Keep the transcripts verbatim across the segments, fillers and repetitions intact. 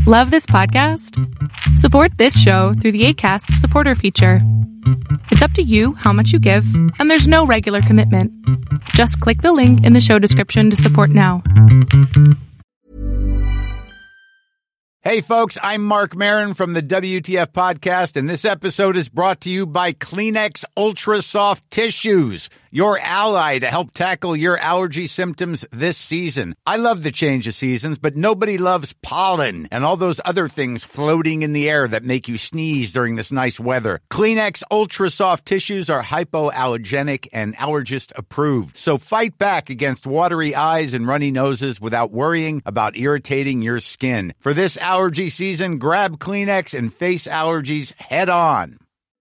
Love this podcast? Support this show through the Acast supporter feature. It's up to you how much you give, and there's no regular commitment. Just click the link in the show description to support now. Hey folks, I'm Mark Maron from the W T F Podcast, and this episode is brought to you by Kleenex Ultra Soft Tissues, your ally to help tackle your allergy symptoms this season. I love the change of seasons, but nobody loves pollen and all those other things floating in the air that make you sneeze during this nice weather. Kleenex Ultra Soft Tissues are hypoallergenic and allergist approved, so fight back against watery eyes and runny noses without worrying about irritating your skin. For this allergy season, grab Kleenex and face allergies head on.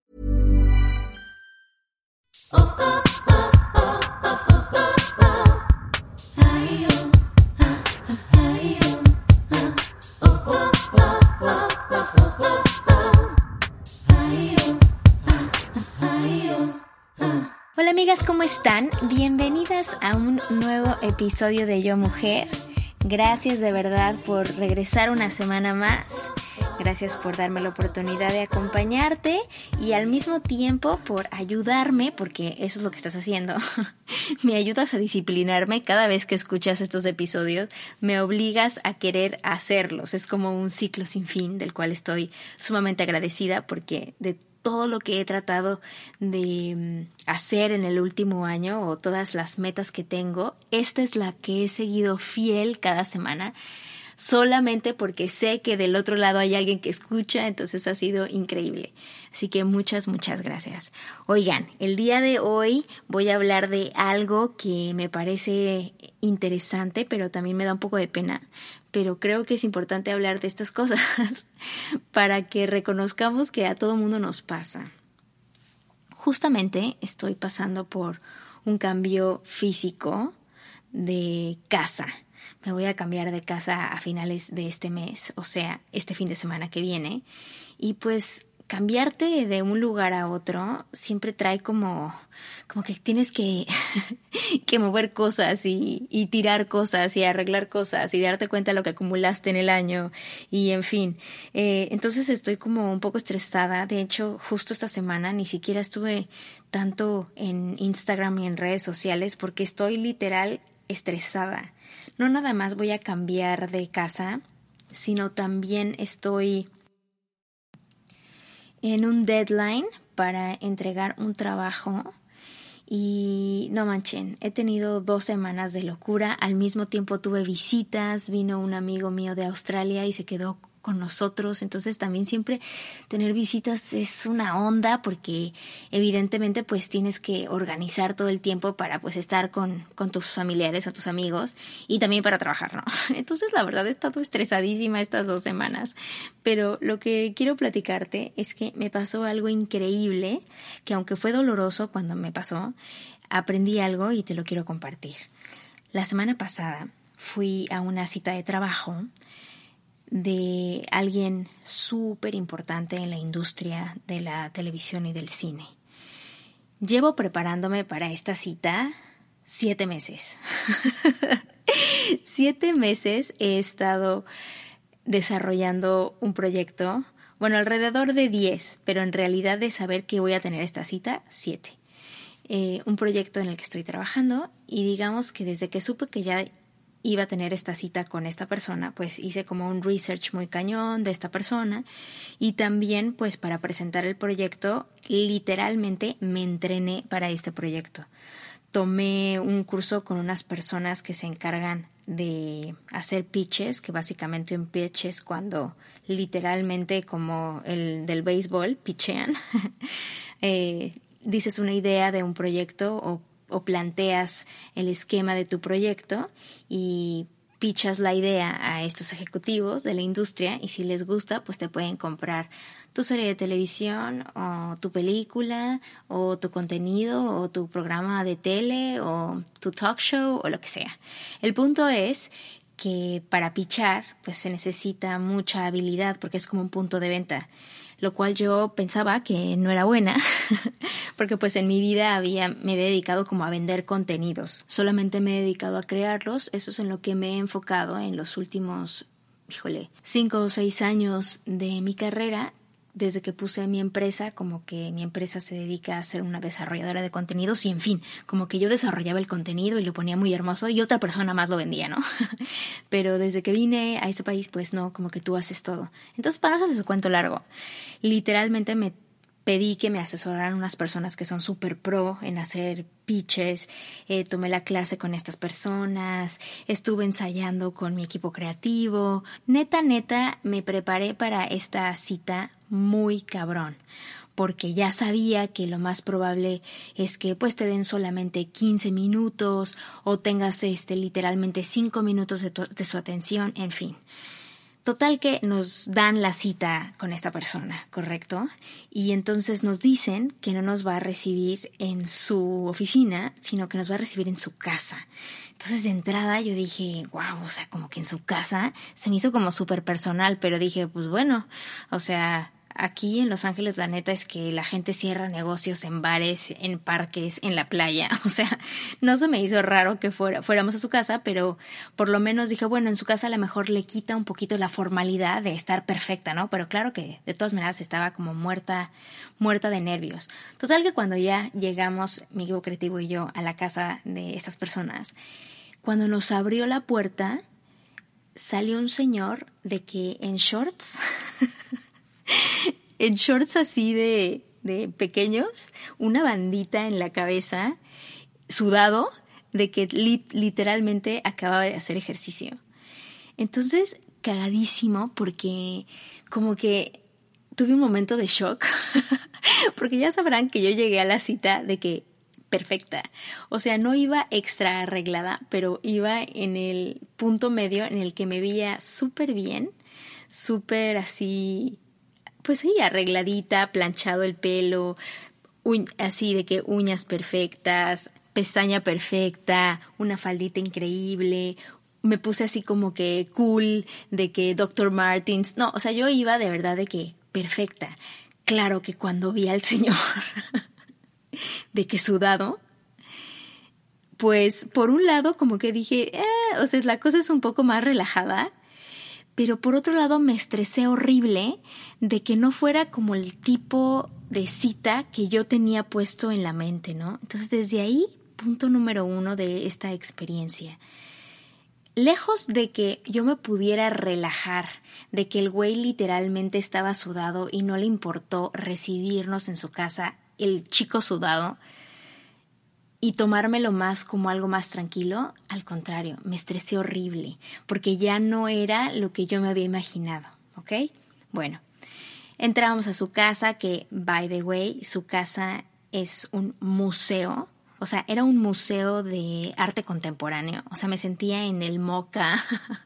Hola amigas, ¿cómo están? Bienvenidas a un nuevo episodio de Yo Mujer. Gracias de verdad por regresar una semana más. Gracias por darme la oportunidad de acompañarte y al mismo tiempo por ayudarme, porque eso es lo que estás haciendo. Me ayudas a disciplinarme cada vez que escuchas estos episodios. Me obligas a querer hacerlos. Es como un ciclo sin fin del cual estoy sumamente agradecida porque de todo lo que he tratado de hacer en el último año o todas las metas que tengo, esta es la que he seguido fiel cada semana, solamente porque sé que del otro lado hay alguien que escucha, entonces ha sido increíble. Así que muchas, muchas gracias. Oigan, el día de hoy voy a hablar de algo que me parece interesante, pero también me da un poco de pena. Pero creo que es importante hablar de estas cosas para que reconozcamos que a todo mundo nos pasa. Justamente estoy pasando por un cambio físico de casa. Me voy a cambiar de casa a finales de este mes, o sea, este fin de semana que viene. Y pues cambiarte de un lugar a otro siempre trae como, como que tienes que, que mover cosas y, y tirar cosas y arreglar cosas y darte cuenta de lo que acumulaste en el año y en fin. Eh, entonces estoy como un poco estresada. De hecho, justo esta semana ni siquiera estuve tanto en Instagram y en redes sociales porque estoy literal estresada. No nada más voy a cambiar de casa, sino también estoy en un deadline para entregar un trabajo y no manchen, he tenido dos semanas de locura. Al mismo tiempo tuve visitas, vino un amigo mío de Australia y se quedó con nosotros, entonces también siempre tener visitas es una onda porque evidentemente pues tienes que organizar todo el tiempo para pues estar con, con tus familiares o tus amigos y también para trabajar, ¿no? Entonces la verdad he estado estresadísima estas dos semanas, pero lo que quiero platicarte es que me pasó algo increíble que aunque fue doloroso cuando me pasó, aprendí algo y te lo quiero compartir. La semana pasada fui a una cita de trabajo de alguien súper importante en la industria de la televisión y del cine. Llevo preparándome para esta cita siete meses. Siete meses he estado desarrollando un proyecto, bueno, alrededor de diez, pero en realidad de saber que voy a tener esta cita, siete. Eh, un proyecto en el que estoy trabajando y digamos que desde que supe que ya iba a tener esta cita con esta persona, pues hice como un research muy cañón de esta persona y también pues para presentar el proyecto literalmente me entrené para este proyecto. Tomé un curso con unas personas que se encargan de hacer pitches, que básicamente un pitch es cuando literalmente como el del béisbol pitchean, eh, dices una idea de un proyecto o o planteas el esquema de tu proyecto y pichas la idea a estos ejecutivos de la industria y si les gusta, pues te pueden comprar tu serie de televisión o tu película o tu contenido o tu programa de tele o tu talk show o lo que sea. El punto es que para pichar pues se necesita mucha habilidad porque es como un punto de venta. lo cual yo pensaba que no era buena, porque pues en mi vida había, me había dedicado como a vender contenidos. Solamente me he dedicado a crearlos, eso es en lo que me he enfocado en los últimos híjole, cinco o seis años de mi carrera, desde que puse mi empresa, como que mi empresa se dedica a ser una desarrolladora de contenidos y, en fin, como que yo desarrollaba el contenido y lo ponía muy hermoso y otra persona más lo vendía, ¿no? Pero desde que vine a este país, pues no, como que tú haces todo. Entonces, para no hacer su cuento largo, literalmente me pedí que me asesoraran unas personas que son súper pro en hacer pitches, eh, tomé la clase con estas personas, estuve ensayando con mi equipo creativo. Neta, neta, me preparé para esta cita muy cabrón, porque ya sabía que lo más probable es que pues te den solamente quince minutos o tengas este literalmente cinco minutos de, tu, de su atención, en fin. Total que nos dan la cita con esta persona, ¿correcto? Y entonces nos dicen que no nos va a recibir en su oficina, sino que nos va a recibir en su casa. Entonces de entrada yo dije, wow, o sea, como que en su casa se me hizo como súper personal, pero dije, pues bueno, o sea, aquí en Los Ángeles la neta es que la gente cierra negocios en bares, en parques, en la playa. O sea, no se me hizo raro que fuera, fuéramos a su casa, pero por lo menos dije, bueno, en su casa a lo mejor le quita un poquito la formalidad de estar perfecta, ¿no? Pero claro que de todas maneras estaba como muerta, muerta de nervios. Total que cuando ya llegamos, mi equipo creativo y yo, a la casa de estas personas, cuando nos abrió la puerta, salió un señor de que en shorts... en shorts así de, de pequeños, una bandita en la cabeza, sudado, de que li- literalmente acababa de hacer ejercicio. Entonces, cagadísimo, porque como que tuve un momento de shock, porque ya sabrán que yo llegué a la cita de que perfecta. O sea, no iba extra arreglada, pero iba en el punto medio en el que me veía súper bien, súper así... pues sí, arregladita, planchado el pelo, uñ- así de que uñas perfectas, pestaña perfecta, una faldita increíble. Me puse así como que cool, de que doctor Martens. No, o sea, yo iba de verdad de que perfecta. Claro que cuando vi al señor de que sudado, pues por un lado como que dije, eh, o sea, la cosa es un poco más relajada. Pero por otro lado me estresé horrible de que no fuera como el tipo de cita que yo tenía puesto en la mente, ¿no? Entonces desde ahí, punto número uno de esta experiencia. Lejos de que yo me pudiera relajar, de que el güey literalmente estaba sudado y no le importó recibirnos en su casa, el chico sudado, y tomármelo más como algo más tranquilo, al contrario, me estresé horrible, porque ya no era lo que yo me había imaginado, ¿ok? Bueno, entramos a su casa, que, by the way, su casa es un museo, o sea, era un museo de arte contemporáneo, o sea, me sentía en el MoCA,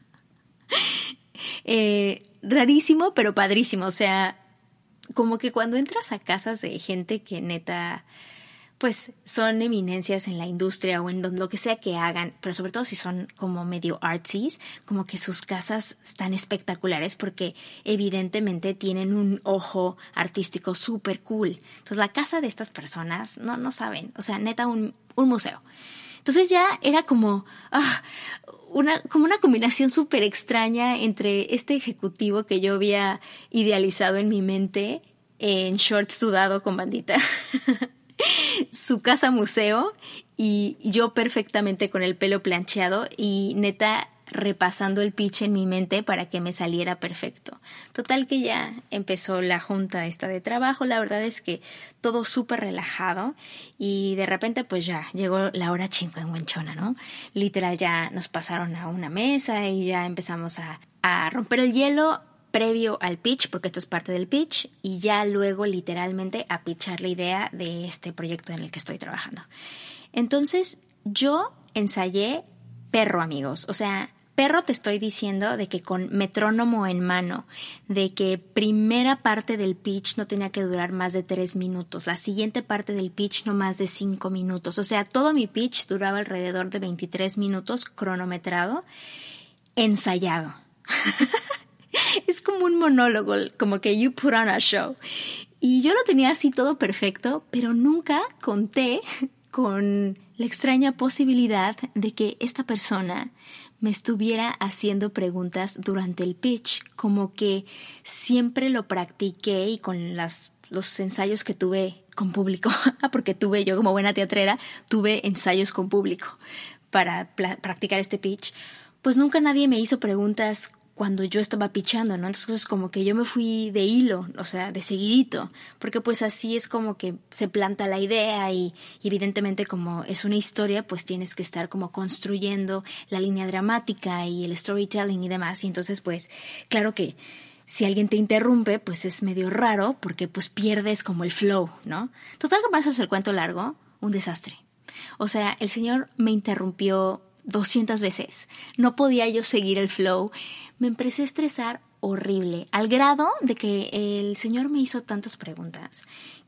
eh, rarísimo, pero padrísimo, o sea, como que cuando entras a casas de gente que neta... pues son eminencias en la industria o en lo que sea que hagan, pero sobre todo si son como medio artsies, como que sus casas están espectaculares porque evidentemente tienen un ojo artístico súper cool. Entonces la casa de estas personas, no, no saben, o sea, neta un, un museo. Entonces ya era como, ah, una, como una combinación súper extraña entre este ejecutivo que yo había idealizado en mi mente en shorts sudado con bandita. Su casa museo y yo perfectamente con el pelo plancheado y neta repasando el pitch en mi mente para que me saliera perfecto. Total que ya empezó la junta esta de trabajo, la verdad es que todo súper relajado y de repente pues ya llegó la hora chingüengüenchona, ¿no? Literal ya nos pasaron a una mesa y ya empezamos a, a romper el hielo previo al pitch, porque esto es parte del pitch, y ya luego literalmente a pitchar la idea de este proyecto en el que estoy trabajando. Entonces, yo ensayé perro, amigos. O sea, perro te estoy diciendo de que con metrónomo en mano, de que primera parte del pitch no tenía que durar más de tres minutos, la siguiente parte del pitch no más de cinco minutos. O sea, todo mi pitch duraba alrededor de veintitrés minutos cronometrado, ensayado. Es como un monólogo, como que you put on a show. Y yo lo tenía así todo perfecto, pero nunca conté con la extraña posibilidad de que esta persona me estuviera haciendo preguntas durante el pitch, como que siempre lo practiqué y con las, los ensayos que tuve con público, porque tuve yo como buena teatrera, tuve ensayos con público para pla- practicar este pitch, pues nunca nadie me hizo preguntas cuando yo estaba pitchando, ¿no? Entonces como que yo me fui de hilo, o sea, de seguidito, porque pues así es como que se planta la idea y, y evidentemente como es una historia, pues tienes que estar como construyendo la línea dramática y el storytelling y demás, y entonces pues claro que si alguien te interrumpe, pues es medio raro porque pues pierdes como el flow, ¿no? Total, que para hacer el cuento largo, un desastre. O sea, el señor me interrumpió doscientas veces. No podía yo seguir el flow. Me empecé a estresar horrible, al grado de que el señor me hizo tantas preguntas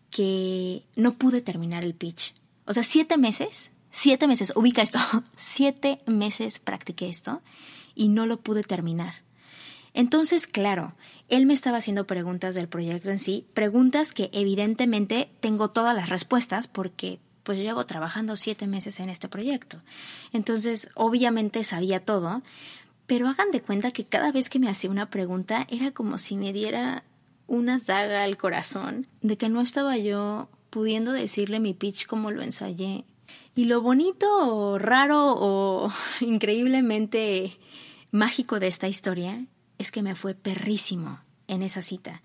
que no pude terminar el pitch. O sea, siete meses, siete meses, ubica esto, siete meses practiqué esto y no lo pude terminar. Entonces, claro, él me estaba haciendo preguntas del proyecto en sí, preguntas que evidentemente tengo todas las respuestas porque pues llevo trabajando siete meses en este proyecto. Entonces, obviamente sabía todo, pero hagan de cuenta que cada vez que me hacía una pregunta era como si me diera una daga al corazón de que no estaba yo pudiendo decirle mi pitch como lo ensayé. Y lo bonito o raro o increíblemente mágico de esta historia es que me fue perrísimo en esa cita.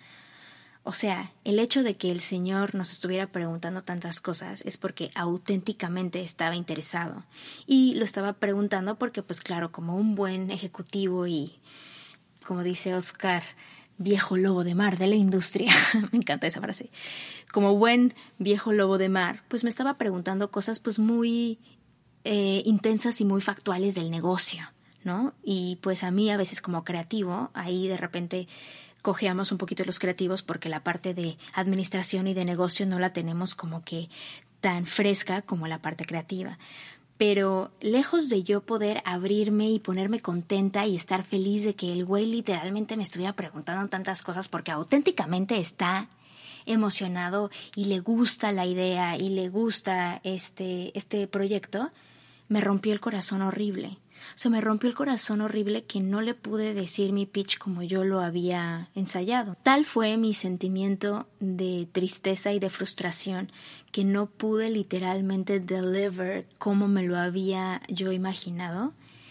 O sea, el hecho de que el señor nos estuviera preguntando tantas cosas es porque auténticamente estaba interesado. Y lo estaba preguntando porque, pues claro, como un buen ejecutivo y, como dice Oscar, viejo lobo de mar de la industria, me encanta esa frase, como buen viejo lobo de mar, pues me estaba preguntando cosas pues muy eh, intensas y muy factuales del negocio, ¿no? Y pues a mí a veces como creativo, ahí de repente cojeamos un poquito los creativos porque la parte de administración y de negocio no la tenemos como que tan fresca como la parte creativa. Pero lejos de yo poder abrirme y ponerme contenta y estar feliz de que el güey literalmente me estuviera preguntando tantas cosas porque auténticamente está emocionado y le gusta la idea y le gusta este, este proyecto, me rompió el corazón horrible. O sea, me rompió el corazón horrible que no le pude decir mi pitch como yo lo había ensayado. Tal fue mi sentimiento de tristeza y de frustración que no pude literalmente deliver como me lo había yo imaginado,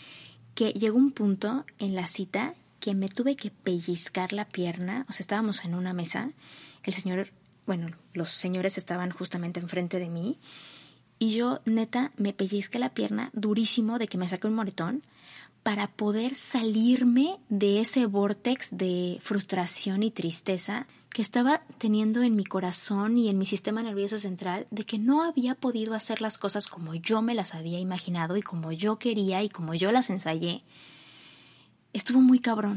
que llegó un punto en la cita que me tuve que pellizcar la pierna. O sea, estábamos en una mesa, el señor, bueno, los señores estaban justamente enfrente de mí, y yo, neta, me pellizqué la pierna durísimo de que me saqué un moretón para poder salirme de ese vórtex de frustración y tristeza que estaba teniendo en mi corazón y en mi sistema nervioso central de que no había podido hacer las cosas como yo me las había imaginado y como yo quería y como yo las ensayé. Estuvo muy cabrón.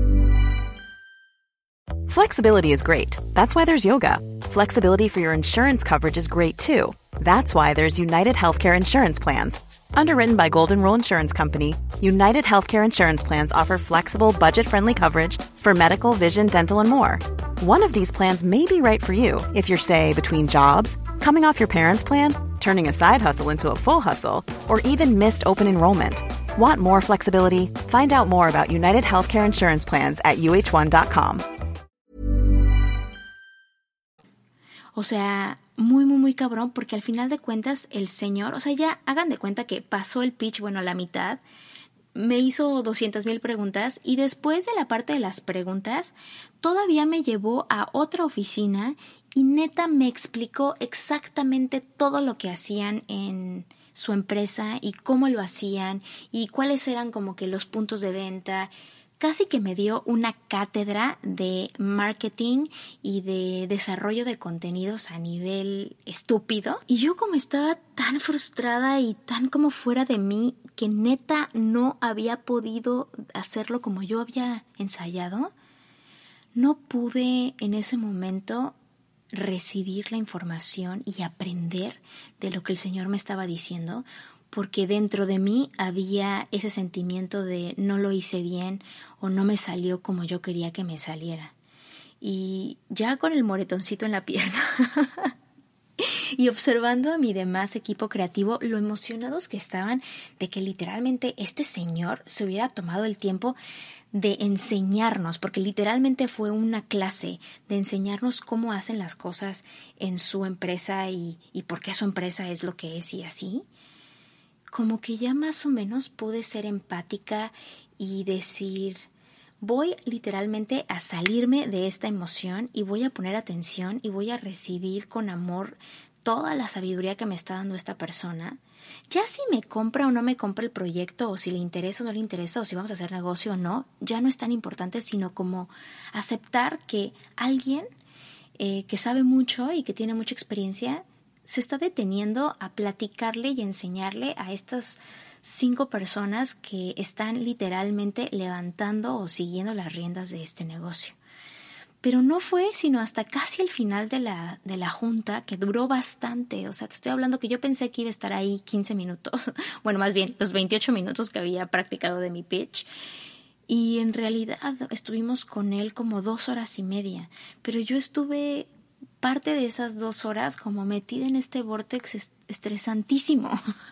Flexibility is great. That's why there's yoga. Flexibility for your insurance coverage is great too. That's why there's United Healthcare Insurance Plans. Underwritten by Golden Rule Insurance Company, United Healthcare Insurance Plans offer flexible, budget-friendly coverage for medical, vision, dental, and more. One of these plans may be right for you if you're, say, between jobs, coming off your parents' plan, turning a side hustle into a full hustle, or even missed open enrollment. Want more flexibility? Find out more about United Healthcare Insurance Plans at U H one dot com. O sea, muy, muy, muy cabrón, porque al final de cuentas el señor, o sea, ya hagan de cuenta que pasó el pitch, bueno, a la mitad, me hizo doscientas mil preguntas y después de la parte de las preguntas, todavía me llevó a otra oficina y neta me explicó exactamente todo lo que hacían en su empresa y cómo lo hacían y cuáles eran como que los puntos de venta. Casi que me dio una cátedra de marketing y de desarrollo de contenidos a nivel estúpido. Y yo como estaba tan frustrada y tan como fuera de mí que neta no había podido hacerlo como yo había ensayado, no pude en ese momento recibir la información y aprender de lo que el Señor me estaba diciendo, porque dentro de mí había ese sentimiento de no lo hice bien o no me salió como yo quería que me saliera. Y ya con el moretoncito en la pierna y observando a mi demás equipo creativo, lo emocionados que estaban de que literalmente este señor se hubiera tomado el tiempo de enseñarnos, porque literalmente fue una clase de enseñarnos cómo hacen las cosas en su empresa y, y por qué su empresa es lo que es y así. Como que ya más o menos pude ser empática y decir, voy literalmente a salirme de esta emoción y voy a poner atención y voy a recibir con amor toda la sabiduría que me está dando esta persona. Ya si me compra o no me compra el proyecto, o si le interesa o no le interesa, o si vamos a hacer negocio o no, ya no es tan importante, sino como aceptar que alguien eh, que sabe mucho y que tiene mucha experiencia se está deteniendo a platicarle y enseñarle a estas cinco personas que están literalmente levantando o siguiendo las riendas de este negocio. Pero no fue sino hasta casi el final de la, de la junta, que duró bastante. O sea, te estoy hablando que yo pensé que iba a estar ahí quince minutos. Bueno, más bien, los veintiocho minutos que había practicado de mi pitch. Y en realidad estuvimos con él como dos horas y media. Pero yo estuve parte de esas dos horas como metida en este vórtex estresantísimo.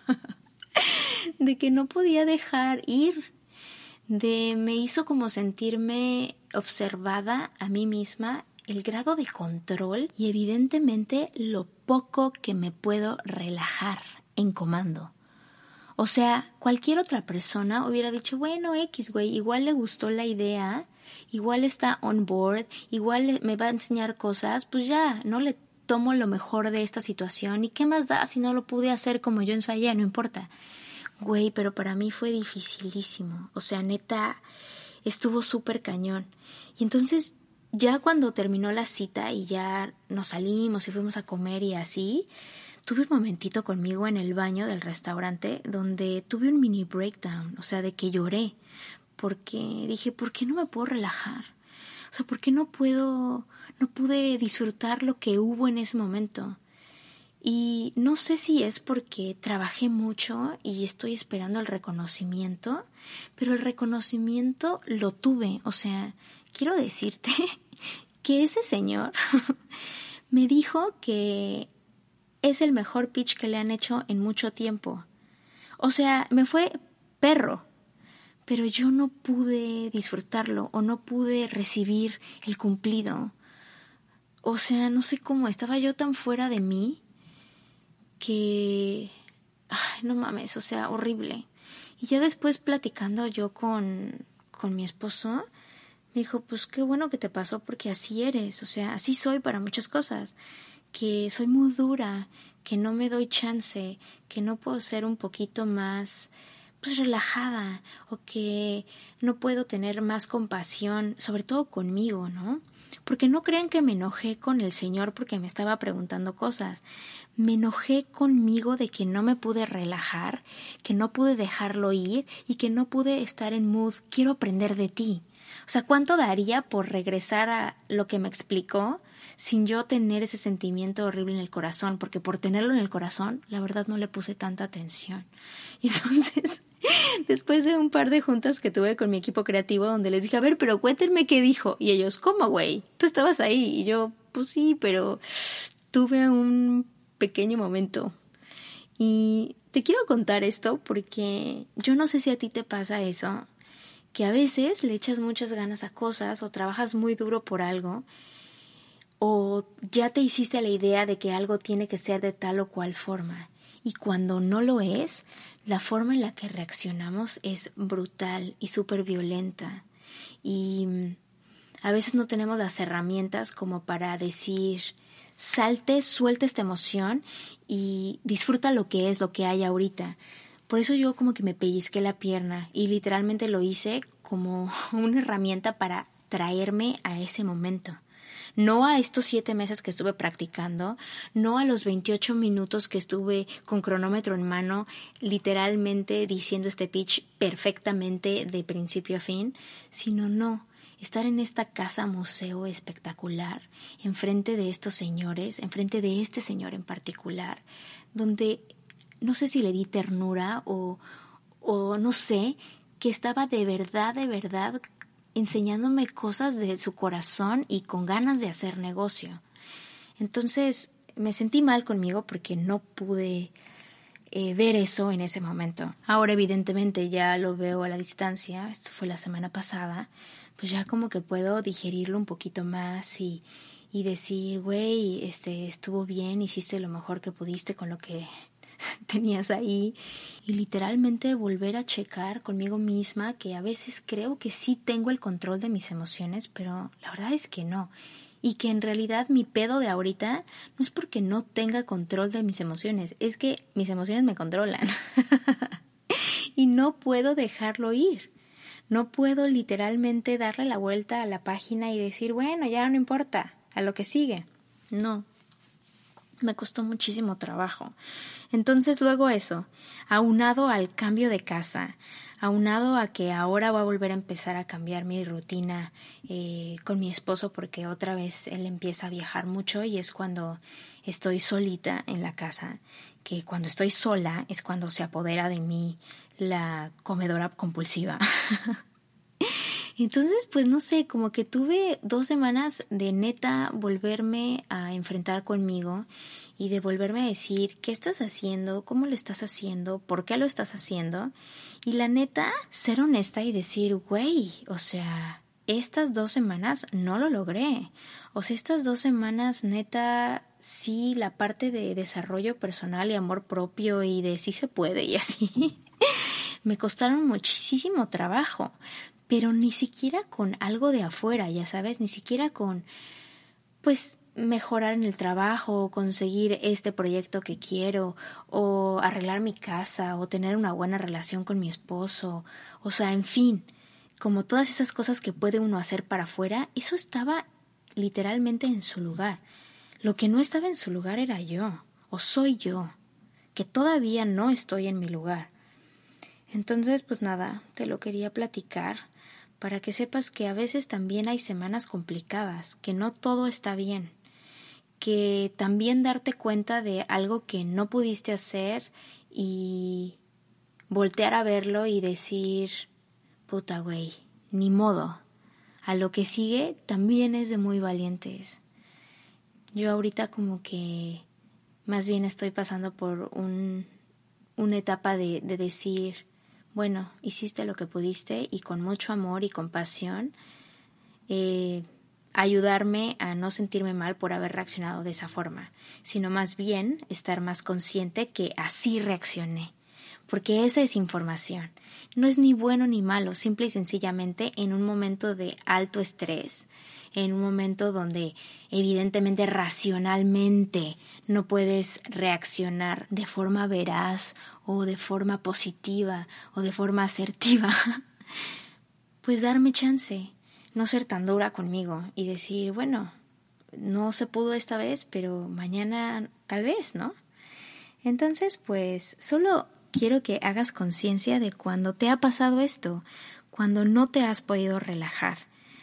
De que no podía dejar ir. De, me hizo como sentirme observada a mí misma, el grado de control y evidentemente lo poco que me puedo relajar en comando. O sea, cualquier otra persona hubiera dicho, bueno, X, güey, igual le gustó la idea, igual está on board, igual me va a enseñar cosas, pues ya, no le tomo lo mejor de esta situación y qué más da si no lo pude hacer como yo ensayé, no importa. Güey, pero para mí fue dificilísimo. O sea, neta, estuvo súper cañón. Y entonces, ya cuando terminó la cita y ya nos salimos y fuimos a comer y así, tuve un momentito conmigo en el baño del restaurante donde tuve un mini breakdown. O sea, de que lloré. Porque dije, ¿por qué no me puedo relajar? O sea, ¿por qué no puedo, no pude disfrutar lo que hubo en ese momento? Y no sé si es porque trabajé mucho y estoy esperando el reconocimiento, pero el reconocimiento lo tuve. O sea, quiero decirte que ese señor me dijo que es el mejor pitch que le han hecho en mucho tiempo. O sea, me fue perro, pero yo no pude disfrutarlo o no pude recibir el cumplido. O sea, no sé cómo, estaba yo tan fuera de mí que, ay, no mames, o sea, horrible. Y ya después platicando yo con, con mi esposo, me dijo, pues qué bueno que te pasó porque así eres, o sea, así soy para muchas cosas, que soy muy dura, que no me doy chance, que no puedo ser un poquito más, pues relajada, o que no puedo tener más compasión, sobre todo conmigo, ¿no? Porque no crean que me enojé con el señor porque me estaba preguntando cosas. Me enojé conmigo de que no me pude relajar, que no pude dejarlo ir y que no pude estar en mood, quiero aprender de ti. O sea, ¿cuánto daría por regresar a lo que me explicó sin yo tener ese sentimiento horrible en el corazón? Porque por tenerlo en el corazón, la verdad no le puse tanta atención. Y entonces, después de un par de juntas que tuve con mi equipo creativo donde les dije, a ver, pero cuéntenme qué dijo. Y ellos, ¿cómo, güey? Tú estabas ahí. Y yo, pues sí, pero tuve un pequeño momento. Y te quiero contar esto porque yo no sé si a ti te pasa eso, que a veces le echas muchas ganas a cosas o trabajas muy duro por algo o ya te hiciste la idea de que algo tiene que ser de tal o cual forma. Y cuando no lo es, la forma en la que reaccionamos es brutal y súper violenta. Y a veces no tenemos las herramientas como para decir, salte, suelta esta emoción y disfruta lo que es, lo que hay ahorita. Por eso yo como que me pellizqué la pierna y literalmente lo hice como una herramienta para traerme a ese momento. No a estos siete meses que estuve practicando, no a los veintiocho minutos que estuve con cronómetro en mano, literalmente diciendo este pitch perfectamente de principio a fin, sino no, estar en esta casa museo espectacular, enfrente de estos señores, enfrente de este señor en particular, donde no sé si le di ternura o, o no sé, que estaba de verdad, de verdad enseñándome cosas de su corazón y con ganas de hacer negocio. Entonces, me sentí mal conmigo porque no pude eh, ver eso en ese momento. Ahora evidentemente ya lo veo a la distancia, esto fue la semana pasada, pues ya como que puedo digerirlo un poquito más y, y decir, güey, este, estuvo bien, hiciste lo mejor que pudiste con lo que tenías ahí, y literalmente volver a checar conmigo misma que a veces creo que sí tengo el control de mis emociones, pero la verdad es que no, y que en realidad mi pedo de ahorita no es porque no tenga control de mis emociones, es que mis emociones me controlan y no puedo dejarlo ir, no puedo literalmente darle la vuelta a la página y decir, bueno, ya no importa, a lo que sigue, no. Me costó muchísimo trabajo. Entonces luego eso, aunado al cambio de casa, aunado a que ahora voy a volver a empezar a cambiar mi rutina eh, con mi esposo porque otra vez él empieza a viajar mucho y es cuando estoy solita en la casa, que cuando estoy sola es cuando se apodera de mí la comedora compulsiva. Entonces, pues no sé, como que tuve dos semanas de neta volverme a enfrentar conmigo y de volverme a decir qué estás haciendo, cómo lo estás haciendo, por qué lo estás haciendo. Y la neta, ser honesta y decir, güey, o sea, estas dos semanas no lo logré. O sea, estas dos semanas neta, sí, la parte de desarrollo personal y amor propio y de sí se puede y así, me costaron muchísimo trabajo. Pero ni siquiera con algo de afuera, ya sabes, ni siquiera con, pues, mejorar en el trabajo, o conseguir este proyecto que quiero, o arreglar mi casa, o tener una buena relación con mi esposo, o sea, en fin, como todas esas cosas que puede uno hacer para afuera, eso estaba literalmente en su lugar. Lo que no estaba en su lugar era yo, o soy yo, que todavía no estoy en mi lugar. Entonces, pues nada, te lo quería platicar para que sepas que a veces también hay semanas complicadas, que no todo está bien, que también darte cuenta de algo que no pudiste hacer y voltear a verlo y decir, puta güey, ni modo, a lo que sigue también es de muy valientes. Yo ahorita como que más bien estoy pasando por un, una etapa de, de decir, bueno, hiciste lo que pudiste y con mucho amor y compasión eh, ayudarme a no sentirme mal por haber reaccionado de esa forma, sino más bien estar más consciente que así reaccioné, porque esa es información. No es ni bueno ni malo, simple y sencillamente en un momento de alto estrés, en un momento donde evidentemente racionalmente no puedes reaccionar de forma veraz o de forma positiva o de forma asertiva, pues darme chance, no ser tan dura conmigo y decir, bueno, no se pudo esta vez, pero mañana tal vez, ¿no? Entonces, pues solo quiero que hagas conciencia de cuando te ha pasado esto, cuando no te has podido relajar,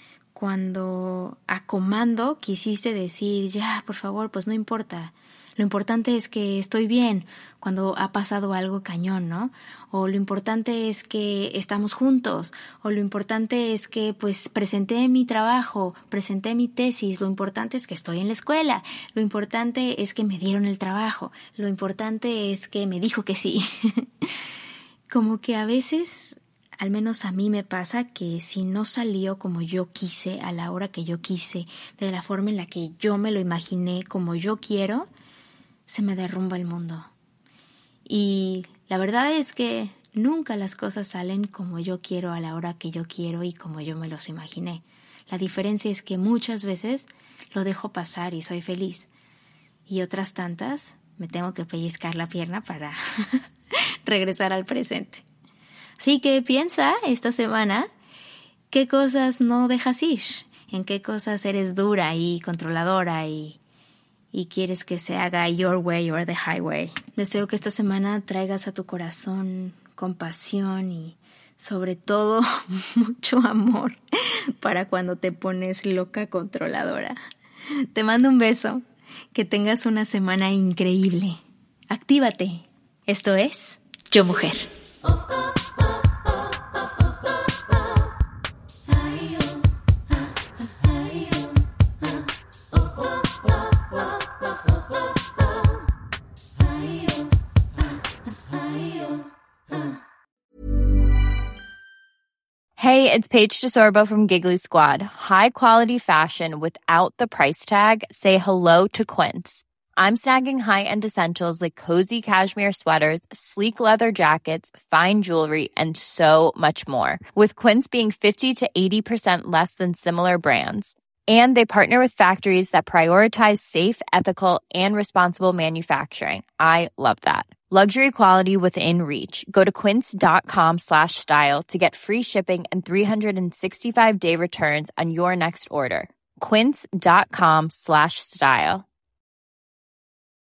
cuando a comando quisiste decir, ya, por favor, pues no importa, lo importante es que estoy bien, cuando ha pasado algo cañón, ¿no? O lo importante es que estamos juntos, o lo importante es que pues presenté mi trabajo, presenté mi tesis, lo importante es que estoy en la escuela, lo importante es que me dieron el trabajo, lo importante es que me dijo que sí. Como que a veces, al menos a mí me pasa que si no salió como yo quise, a la hora que yo quise, de la forma en la que yo me lo imaginé, como yo quiero, se me derrumba el mundo. Y la verdad es que nunca las cosas salen como yo quiero, a la hora que yo quiero y como yo me los imaginé. La diferencia es que muchas veces lo dejo pasar y soy feliz. Y otras tantas me tengo que pellizcar la pierna para regresar al presente. Así que piensa esta semana qué cosas no dejas ir, en qué cosas eres dura y controladora y y quieres que se haga your way or the highway. Deseo que esta semana traigas a tu corazón compasión y sobre todo mucho amor para cuando te pones loca controladora. Te mando un beso, que tengas una semana increíble. Actívate. Esto es Yo Mujer. Oh, oh, oh, oh, oh, oh, oh. Hey, it's Paige DeSorbo from Giggly Squad. High quality fashion without the price tag. Say hello to Quince. I'm snagging high-end essentials like cozy cashmere sweaters, sleek leather jackets, fine jewelry, and so much more. With Quince being fifty to eighty percent less than similar brands. And they partner with factories that prioritize safe, ethical, and responsible manufacturing. I love that. Luxury quality within reach. Go to quince.com slash style to get free shipping and three sixty-five day returns on your next order. Quince.com slash style.